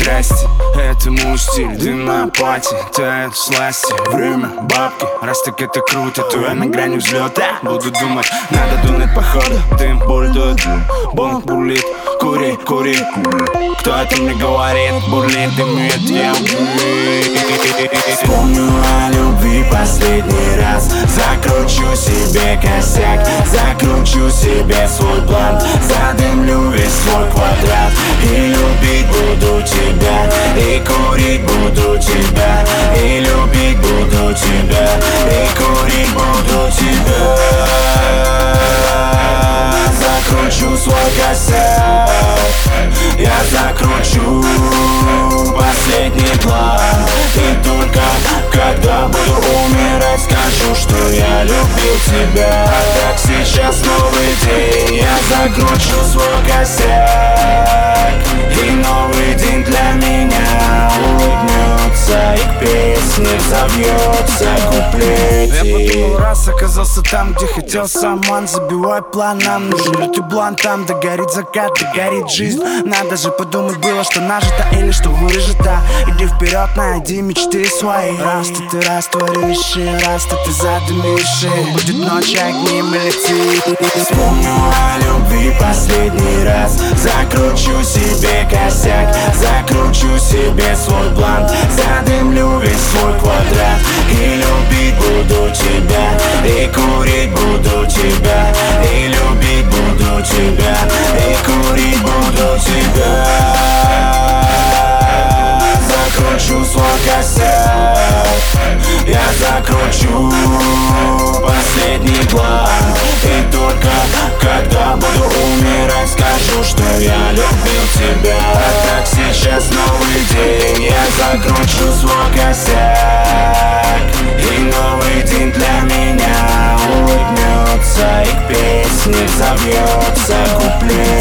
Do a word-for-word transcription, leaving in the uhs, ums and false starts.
Здрасте, это мой стиль, дымная пати, тает сласти. Время, бабки, раз так это круто, то я на грани взлета. Буду думать, надо думать походу. Дым бульдует, бонг бурлит, кури, кури. Кто это мне говорит, бурлит, дымит, я Вспомню о любви последний раз. Закручу себе косяк, закручу себе свой план. Задымлю весь свой квадрат. И любить буду тебя, и курить буду тебя, и любить буду тебя, и курить буду тебя. Закручу свой косяк, я закручу последний план. И только когда буду умирать, скажу, что я любил тебя. А так сейчас новый день, я закручу свой косяк, и новый день для меня улыбнется, и к песне взовьется куплетик. Я подумал, раз оказался там, где хотел саман. Забивай план, нам нужен лютый блант. Там догорит закат, догорит жизнь. Надо же подумать было, что нажито или что вырежето. Иди вперед, найди мечты свои. Раз ты ты растворишь, и раз ты ты задымишь, и будет ночь, огни, мы летим. Вспомню о любви последний раз. Закручу себе косяк, закручу себе свой блант. Задымлю весь свой квадрат. И любить буду тебя, и курить буду тебя, и любить буду тебя, и курить буду тебя. Закручу свой косяк, я закручу последний план. И только когда буду умирать, скажу, что я любил тебя. А так сейчас новый день, я закручу свой косяк, и новый день для меня улыбнется, и к песне взовьется куплет.